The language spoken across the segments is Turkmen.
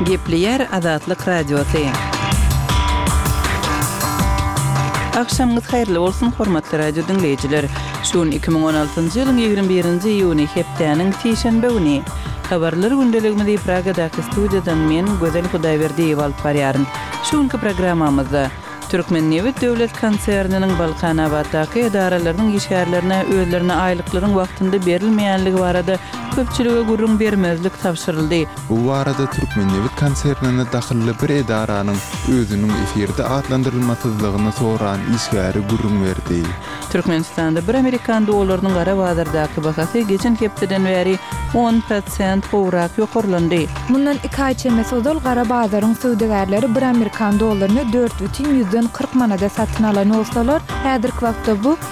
Gepleyer Azatlyk Radiosu. Akşamınız hayırlı olsun hormatly radio dinleyijiler. Şuun 2016-njy ýylyň 21-nji iýuny hepdeniň şeýşembe güni. Habarlar gündeliginde Pragadaky studiýadan men Gözel Hudaýberdiýew alyp barýaryn. Şuňky programmamyzda Türkmennewit döwlet konserniniň Balkanabatdaky edaralarynyň işgärlerine özlerine aýlyklaryň wagtynda berilmeýänligi barada köpçülige gurrun bermezlik tapşyryldy. Bu barada Türkmennewit konsernine dahilli bir edaranyň özüniň efirde adlandyrylmasyzlygyny soran işgäri gurrun berdi. Türkmenistanda bir Amerikan dollarynyň gara bazardaky bahasy geçen hepdeden beri 10% gowrak ýokurlandy. Mundan 2 ay çemesi odal gara bazaryň söwdegärleri bir Amerikan dollaryny 4,40 manada satyn alan bolsalar, häzirki wagtda bu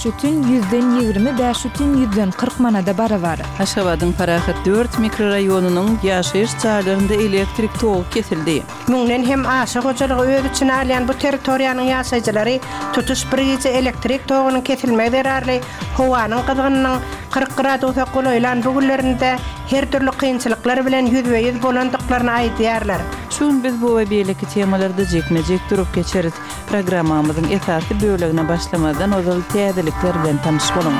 5,20-5,40 manada barabar. Aşgabatyň Parahat 4 mikroraýonunyň ýaşaýyş jaýlarynda elektrik tog kesildi. Muňdan hem aşyk hojalygy öz içine alýan bu territoriýanyň ýaşaýjylary tutuş bir gece elektrik togynyň kesilmegi derarly howanyň gyzgynynyň 40 gradusa golaýlan bu günlerinde her türlü kynçylyklar bilen ýüzbeýiz bolandyklaryny aýdýarlar. Şuň biz bu we beýleki temalarda jekmejek durup geçeriz. Programmamyzyň esasy bölegine başlamadan ozal täzelikler bilen tanyş bolun.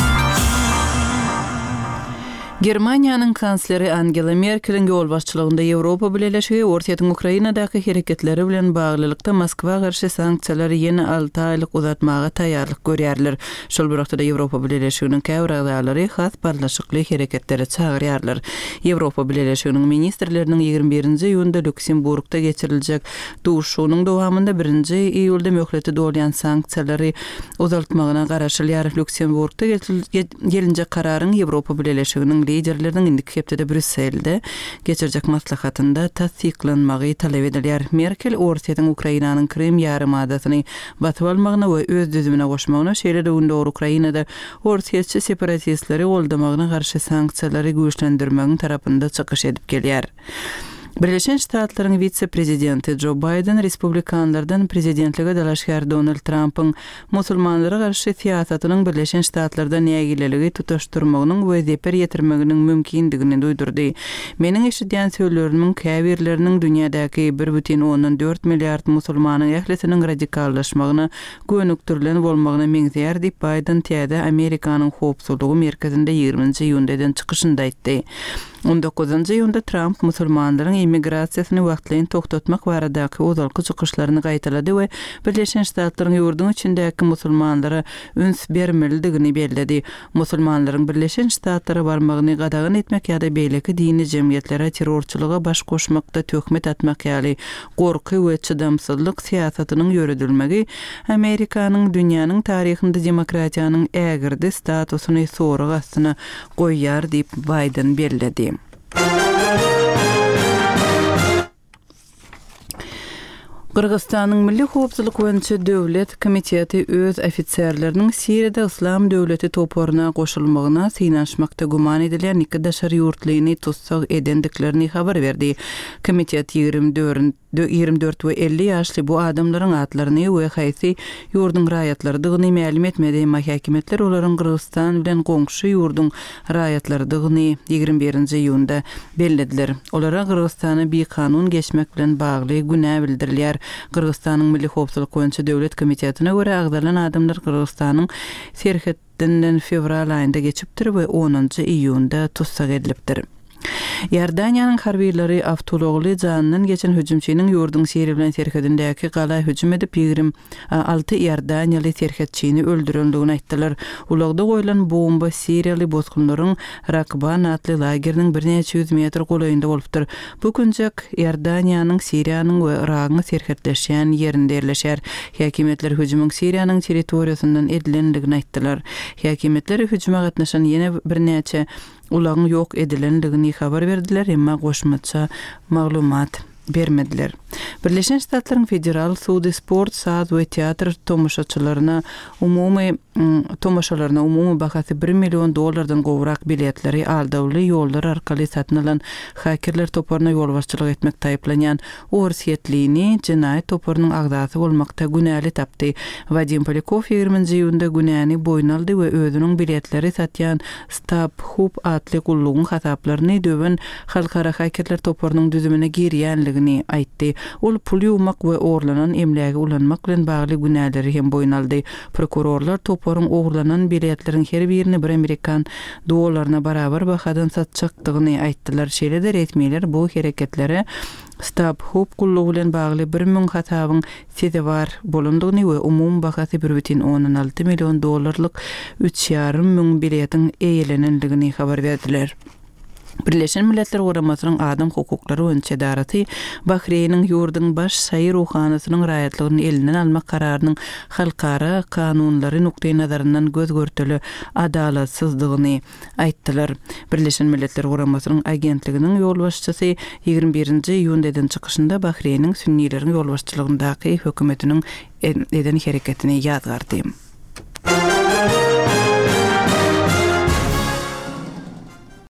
Germaniýanyň kansleri Angela Merkel'in ýol başçylygynda Ýewropa Birleşigi ortaýyň Ukrainadaky hereketleri bilen baglylykda Moskwa garşy sanksiýalary ýene 6 aýlyk uzatmaga taýýarlyk görýärler. Şol wagtda Ýewropa Birleşiginiň käbir agdalary has barlaşykly hereketlere çagyrýarlar. Ýewropa Birleşiginiň ministrleriniň 21-nji ýylda Lüksemburgda geçiriljek duşunyň dowamında 1-nji iýulda möhleti dolýan sanksiýalary uzatmagyna garaşylýar. Lüksemburgda gelinje kararyň Ýewropa Birleşiginiň liderleriniň indiki hepde Brüsselde geçirjek maslahatynda tasdiklanmagy talep edilýär. Merkel ortaýyň Ukrainanyň Krim ýarymadasyny batyp almagyna we öz düzümine goşmagyna şeýle döwünde Ukrainada ortaýyçy separatistleri goldamagyna garşy sanksiýalary güýçlendirmegiň tarapynda çykyş edip gelýär. Birleşen Ştatlaryň vice-prezidenti Joe Biden Respublikanlardan prezidentlige dalaşgär Donald Trump'ın musulmanlara garşy siýasatynyň Birleşen Ştatlarda nägileligi tutaşdyrmagynyň we zeper ýetirmeginiň mümkindigini duýdurdy. Meniň eşidýän söýlerimiň käbirleriniň dünýädäki 1,4 milliard musulmanyň ählisiniň radikallaşmagyna gönüktirilen bolmagyna meňzeýär diýip Biden täze Amerikanyň howpsuzlygy merkezinde 20-nji ýyldyn çykyşynda aýtdy. 19-njy ýylda Trump musulmanlaryň immigrasiýasyny wagtlaýyn toktatmak baradaky ozalky çykyşlaryny gaýtalady we Birleşen Ştatlaryň ýurduň içindäki musulmanlara üns bermelidigini bellädi. Musulmanlaryň Birleşen Ştatlary barmagyny gadagyn etmek ýa-da beýleki dini jemgyýetlere terrorçylyga baş goşmakda töhmet atmak ýaly gorky we çydamsızlyk siýasatynyň ýöredilmegi Amerikanyň dünýäniň taryhynda demokratiýanyň ägirdi statusyny soragy astyna goýýar diýip Biden bellädi. Kırgızstanyň Milli Howpsuzlyk boýunça döwlet komiteti öz ofitserleriniň Siriýada Islam döwleti toporyna goşulmagyna synaşmakda guman edilen 2 daşary ýurtlygyny tutsak edendiklerini habar berdi. Komitet 24 we 50 ýaşly bu adamlaryň atlaryny we haýsy ýurdun raýatlarydygyny ma'lum etmedi. Mahkemetler olaryň Kırgızstan bilen goňşy ýurdun raýatlarydygyny 21-nji ýylda bellediler. Olara Kırgızstany bir kanun geçmek bilen bagly günä bildirilýär. Kırgızstanyň Milli Howpsuzlyk boýunça döwlet komitetine görä agdalan adamlar Kırgızstanyň serhetinden fevral aýynda geçipdir we 10-njy iýunda tutsak edilipdir. Ýerdaniýanyň harbiýleri Avtologly janynyň geçen hüjümçiniň ýurdun Siriýa bilen serhedindäki gala hüjüm edip 26 Ýerdaniýaly serhetçini öldürendigini aýtdylar. Ulagda goýulan bomba Siriýaly bozgunlaryň Rakban atly lageriniň birnäçe ýüz metr golaýynda bolupdyr. Bu günjek Ýerdaniýanyň Siriýanyň we Iragyň serhetleşýän ýerinde ýerleşýär. Häkimetler hüjümüň Siriýanyň territoriýasyndan edilendigini aýtdylar. Häkimetler hüjüme gatnaşan ýene birnäçe ulagyň ýok edilendigini habar berdiler, emma goşmaça maglumat bermediler. Birleşen Ştatlaryň federal sudy sport, saz we teatr tomoşaçylaryna umumy bahasy $1 milyon gowrak biletleri aldawly ýollar arkaly satyn alan hakerler toparyna ýolbaşçylyk etmek taýplanýan orsiýetliğini jinaýat toparynyň agdasy bolmakda günäli tapdy. Vadim Polikov 20-nji ýylda günäni boýna aldy we özüniň biletleri satýan StubHub atly gullugyň hasaplaryny döwen halkara hakerler toparynyň düzümine girýänligini edildiğini aytdy. Ol pul yumak we oğurlanan emläge ulanmak bilen bagly günäleri hem boýnaldy. Prokurorlar toporun oğurlanan biletlerin her birini bir Amerikan dolarına barabar bahadan satjakdygyny aýtdylar. Şeýle-de resmiýetler bu hereketlere Stop Hope kullugy bilen bagly 1000 hatabyň sede bar bolandygyny we umum bahasy 1,16 milyon dolarlyk 3,5 ming biletin eýelenendigini habar berdiler. Birleşen Milletler Guramasının Adam Hukukları Önçedarati Bahreyn'in yurdun baş sayı ruhanasynyň raýatlygyny elinden almak kararının halkara kanunlary nukday nazarından göz görtülü adalatsızdygyny aýtdylar. Birleşen Milletler Guramasının agentliginiň ýolbaşçysy 21-nji ýyldyn çykyşynda Bahreyn'in sünniýleriň ýolbaşçylygyndaky hökümetiniň eden hereketini ýazgardy.